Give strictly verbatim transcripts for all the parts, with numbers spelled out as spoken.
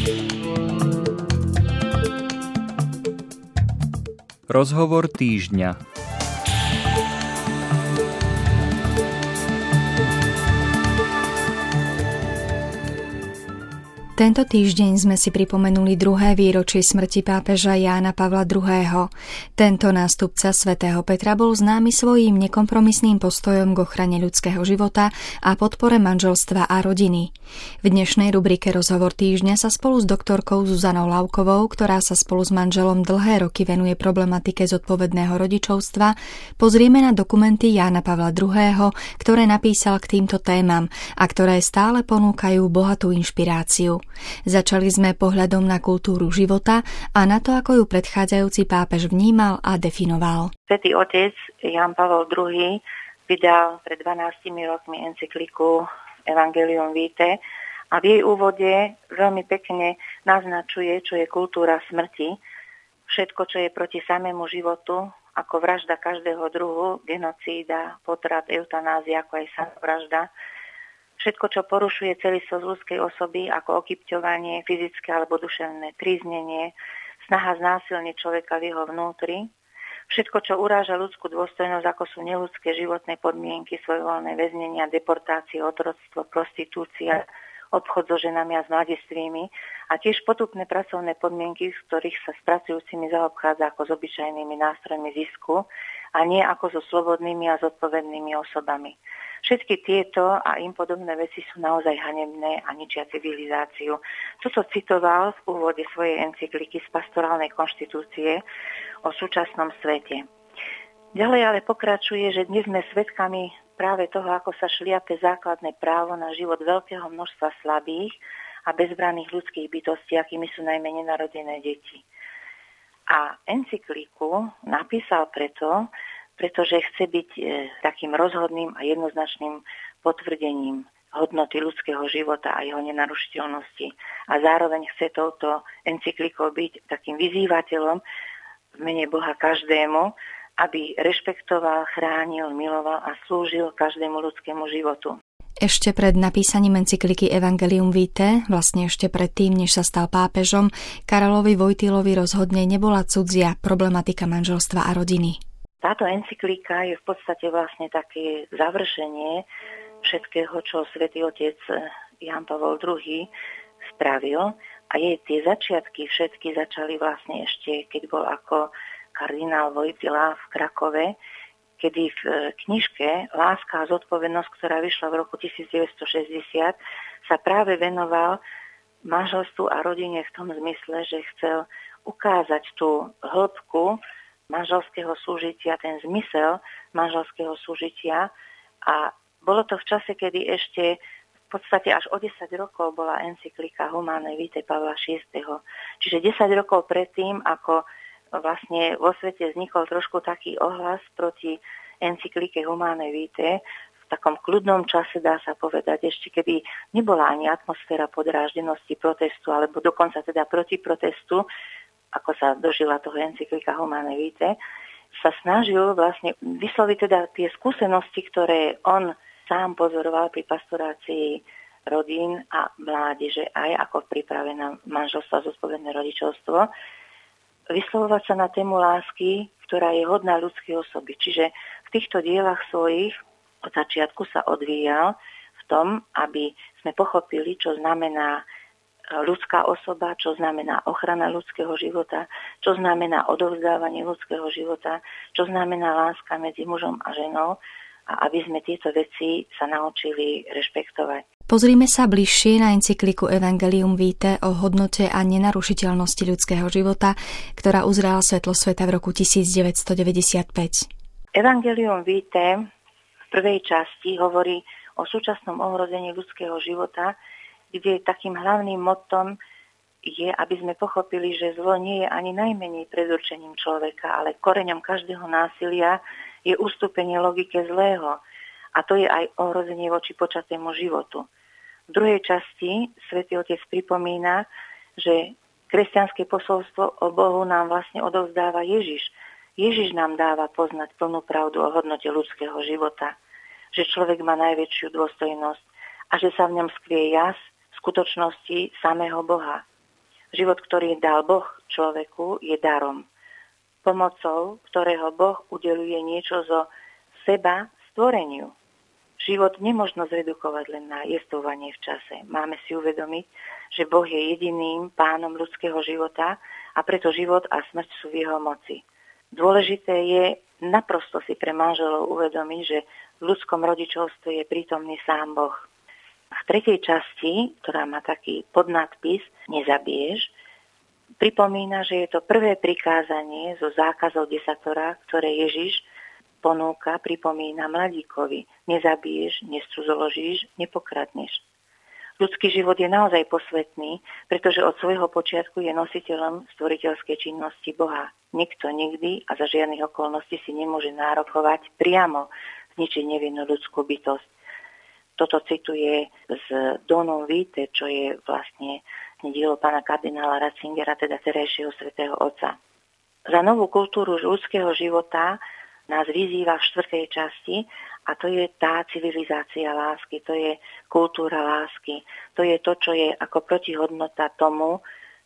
Rozhovor týždňa. Tento týždeň sme si pripomenuli druhé výročie smrti pápeža Jána Pavla druhého. Tento nástupca svätého Petra bol známy svojím nekompromisným postojom k ochrane ľudského života a podpore manželstva a rodiny. V dnešnej rubrike Rozhovor týždňa sa spolu s doktorkou Zuzanou Laukovou, ktorá sa spolu s manželom dlhé roky venuje problematike zodpovedného rodičovstva, pozrieme na dokumenty Jána Pavla druhého., ktoré napísal k týmto témam a ktoré stále ponúkajú bohatú inšpiráciu. Začali sme pohľadom na kultúru života a na to, ako ju predchádzajúci pápež vnímal a definoval. Svätý otec Ján Pavol druhý. vydal pred dvanástimi rokmi encykliku Evangelium Vitae a v jej úvode veľmi pekne naznačuje, čo je kultúra smrti, všetko, čo je proti samému životu, ako vražda každého druhu, genocída, potrat, eutanázia, ako aj samovražda, všetko, čo porušuje celistvosť ľudskej osoby, ako okypťovanie, fyzické alebo duševné tríznenie, snaha znásilniť človeka v jeho vnútri, všetko, čo uráža ľudskú dôstojnosť, ako sú neľudské životné podmienky, svojvoľné väznenia, deportácie, otroctvo, prostitúcia, obchod so ženami a s mladistvými a tiež potupné pracovné podmienky, z ktorých sa s pracujúcimi zaobchádza ako s obyčajnými nástrojmi zisku a nie ako so slobodnými a zodpovednými osobami. Všetky tieto a im podobné veci sú naozaj hanebné a ničia civilizáciu. Toto citoval v úvode svojej encykliky z pastorálnej konštitúcie o súčasnom svete. Ďalej ale pokračuje, že dnes sme svedkami práve toho, ako sa šliape základné právo na život veľkého množstva slabých a bezbranných ľudských bytostí, akými sú najmä nenarodené deti. A encykliku napísal preto, pretože chce byť e, takým rozhodným a jednoznačným potvrdením hodnoty ľudského života a jeho nenarušiteľnosti. A zároveň chce touto encyklikou byť takým vyzývateľom v mene Boha každému, aby rešpektoval, chránil, miloval a slúžil každému ľudskému životu. Ešte pred napísaním encykliky Evangelium Vitae, vlastne ešte predtým, než sa stal pápežom, Karolovi Wojtyłovi rozhodne nebola cudzia problematika manželstva a rodiny. Táto encyklika je v podstate vlastne také završenie všetkého, čo svätý otec Ján Pavol druhý. spravil a jej tie začiatky všetky začali vlastne ešte, keď bol ako kardinál Wojtyła v Krakove, kedy v knižke Láska a zodpovednosť, ktorá vyšla v roku devätnásťstošesťdesiat, sa práve venoval manželstvu a rodine v tom zmysle, že chcel ukázať tú hĺbku manželského súžitia, ten zmysel manželského súžitia. A bolo to v čase, kedy ešte v podstate až o desať rokov bola encyklika Humanae Vitae Pavla šiesteho. Čiže desať rokov predtým, ako vlastne vo svete vznikol trošku taký ohlas proti encyklike Humanae Vitae, v takom kľudnom čase, dá sa povedať, ešte kedy nebola ani atmosféra podráždenosti, protestu, alebo dokonca teda proti protestu, ako sa dožila toho encyklika Humanae Vitae, sa snažil vlastne vysloviť teda tie skúsenosti, ktoré on sám pozoroval pri pastorácii rodín a mládeže, aj ako v príprave na manželstvo a zodpovedné rodičovstvo, vyslovovať sa na tému lásky, ktorá je hodná ľudskej osoby. Čiže v týchto dielach svojich od začiatku sa odvíjal v tom, aby sme pochopili, čo znamená ľudská osoba, čo znamená ochrana ľudského života, čo znamená odovzdávanie ľudského života, čo znamená láska medzi mužom a ženou a aby sme tieto veci sa naučili rešpektovať. Pozrime sa bližšie na encykliku Evangelium Vitae o hodnote a nenarušiteľnosti ľudského života, ktorá uzrela svetlo sveta v roku devätnásťstodeväťdesiatpäť. Evangelium Vitae v prvej časti hovorí o súčasnom ohrození ľudského života, kde takým hlavným mottom je, aby sme pochopili, že zlo nie je ani najmenej predurčením človeka, ale koreňom každého násilia je ustúpenie logike zlého. A to je aj ohrozenie voči počatému životu. V druhej časti svätý Otec pripomína, že kresťanské posolstvo o Bohu nám vlastne odovzdáva Ježiš. Ježiš nám dáva poznať plnú pravdu o hodnote ľudského života, že človek má najväčšiu dôstojnosť a že sa v ňom skrie jas skutočnosti samého Boha. Život, ktorý dal Boh človeku, je darom. Pomocou, ktorého Boh udeľuje niečo zo seba stvoreniu. Život nemožno zredukovať len na jestvovanie v čase. Máme si uvedomiť, že Boh je jediným pánom ľudského života a preto život a smrť sú v jeho moci. Dôležité je naprosto si pre manželov uvedomiť, že v ľudskom rodičovstve je prítomný sám Boh. V tretej časti, ktorá má taký podnadpis Nezabiješ, pripomína, že je to prvé prikázanie zo zákazov desatora, ktoré Ježiš ponúka, pripomína mladíkovi. Nezabiješ, nestrudzoložíš, nepokradneš. Ľudský život je naozaj posvätný, pretože od svojho počiatku je nositeľom stvoriteľskej činnosti Boha. Nikto nikdy a za žiadnych okolností si nemôže nárokovať priamo zničiť nevinnú ľudskú bytosť. Toto cituje z Donum Vitae, čo je vlastne dielo pána kardinála Ratzingera, teda terajšieho svätého Otca. Za novú kultúru ľudského života nás vyzýva v štvrtej časti a to je tá civilizácia lásky, to je kultúra lásky, to je to, čo je ako protihodnota tomu,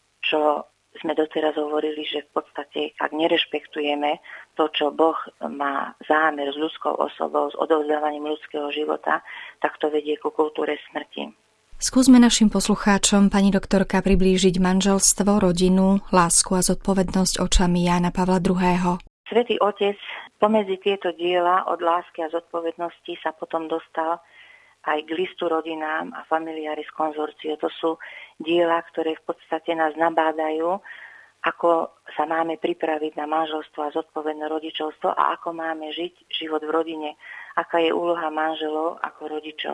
čo sme doteraz hovorili, že v podstate, ak nerešpektujeme to, čo Boh má zámer s ľudskou osobou, s odovzdávaním ľudského života, tak to vedie ku kultúre smrti. Skúsme našim poslucháčom, pani doktorka, priblížiť manželstvo, rodinu, lásku a zodpovednosť očami Jána Pavla druhého. Svätý Otec pomedzi tieto diela od lásky a zodpovednosti sa potom dostal aj k listu rodinám a Familiaris Consortio. To sú diela, ktoré v podstate nás nabádajú, ako sa máme pripraviť na manželstvo a zodpovedné rodičovstvo a ako máme žiť život v rodine, aká je úloha manželov ako rodičov.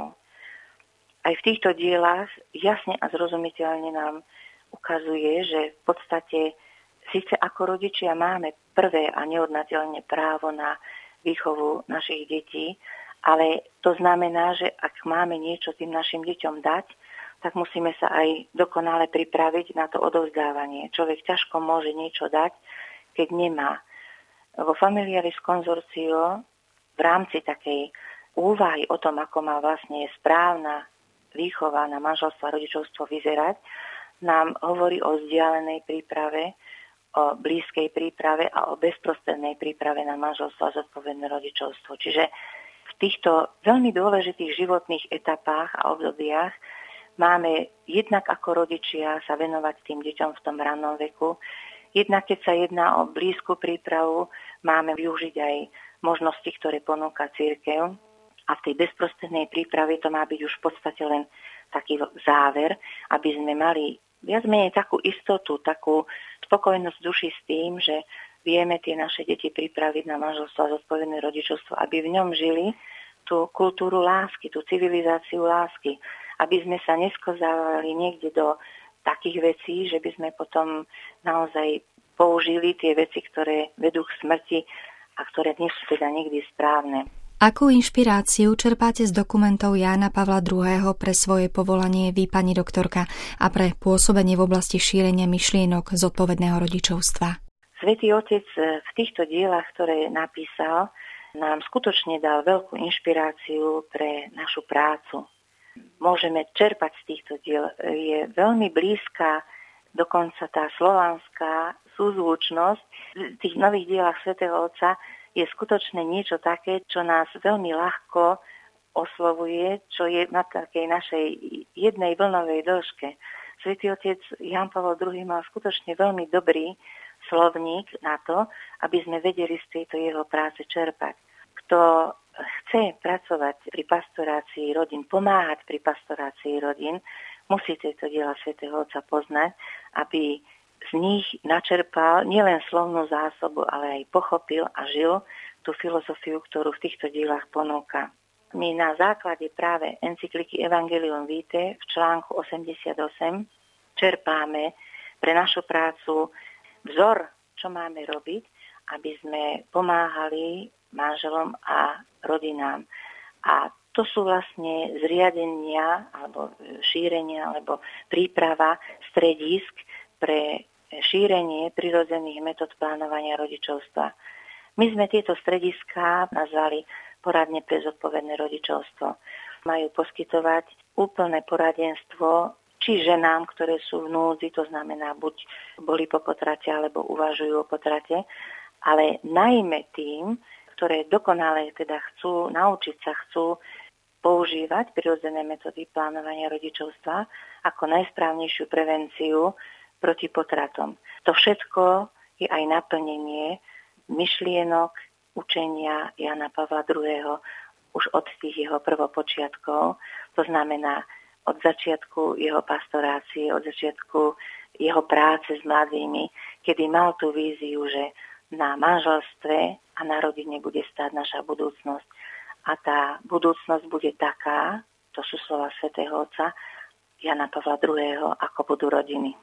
Aj v týchto dielách jasne a zrozumiteľne nám ukazuje, že v podstate síce ako rodičia máme prvé a neodnateľne právo na výchovu našich detí, ale to znamená, že ak máme niečo tým našim deťom dať, tak musíme sa aj dokonale pripraviť na to odovzdávanie. Človek ťažko môže niečo dať, keď nemá. Vo Familiaris Consortio v rámci takej úvahy o tom, ako má vlastne správna výchova na manželstvo a rodičovstvo vyzerať, nám hovorí o vzdialenej príprave, o blízkej príprave a o bezprostrednej príprave na manželstvo a zodpovedné rodičovstvo. Čiže v týchto veľmi dôležitých životných etapách a obdobiach máme jednak ako rodičia sa venovať tým deťom v tom rannom veku, jednak keď sa jedná o blízku prípravu, máme využiť aj možnosti, ktoré ponúka cirkev. A v tej bezprostrednej príprave to má byť už v podstate len taký záver, aby sme mali viac menej takú istotu, takú spokojnosť duši s tým, že vieme tie naše deti pripraviť na manželstvo a zodpovedné rodičovstvo, aby v ňom žili tú kultúru lásky, tú civilizáciu lásky, aby sme sa neskozávali niekde do takých vecí, že by sme potom naozaj použili tie veci, ktoré vedú k smrti a ktoré nie sú teda nikdy správne. Akú inšpiráciu čerpáte z dokumentov Jána Pavla druhého. pre svoje povolanie vy, pani doktorka, a pre pôsobenie v oblasti šírenia myšlienok zodpovedného rodičovstva? Svätý Otec v týchto dielach, ktoré napísal, nám skutočne dal veľkú inšpiráciu pre našu prácu. Môžeme čerpať z týchto diel. Je veľmi blízka dokonca tá slovanská súzvučnosť. V tých nových dielach svätého Otca je skutočne niečo také, čo nás veľmi ľahko oslovuje, čo je na takej našej jednej vlnovej dĺžke. Svätý Otec Ján Pavol druhý. Mal skutočne veľmi dobrý slovník na to, aby sme vedeli z tejto jeho práce čerpať. Kto chce pracovať pri pastorácii rodín, pomáhať pri pastorácii rodín, musí tieto diela svätého Otca poznať, aby z nich načerpal nielen slovnú zásobu, ale aj pochopil a žil tú filozofiu, ktorú v týchto dielách ponúka. My na základe práve encykliky Evangelium Vitae v článku osemdesiatosem čerpáme pre našu prácu vzor, čo máme robiť, aby sme pomáhali manželom a rodinám. A to sú vlastne zriadenia, alebo šírenia, alebo príprava stredísk pre šírenie prirodzených metód plánovania rodičovstva. My sme tieto strediská nazvali poradne pre zodpovedné rodičovstvo. Majú poskytovať úplné poradenstvo, či ženám, ktoré sú v núdzi, to znamená buď boli po potrate, alebo uvažujú o potrate, ale najmä tým, ktoré dokonale teda chcú, naučiť sa chcú používať prirodzené metódy plánovania rodičovstva ako najsprávnejšiu prevenciu proti potratom. To všetko je aj naplnenie myšlienok učenia Jana Pavla druhého. Už od tých jeho prvopočiatkov, to znamená od začiatku jeho pastorácie, od začiatku jeho práce s mladými, kedy mal tú víziu, že na manželstve a na rodine bude stáť naša budúcnosť. A tá budúcnosť bude taká, to sú slova svätého Otca Jana Pavla druhého, ako budú rodiny.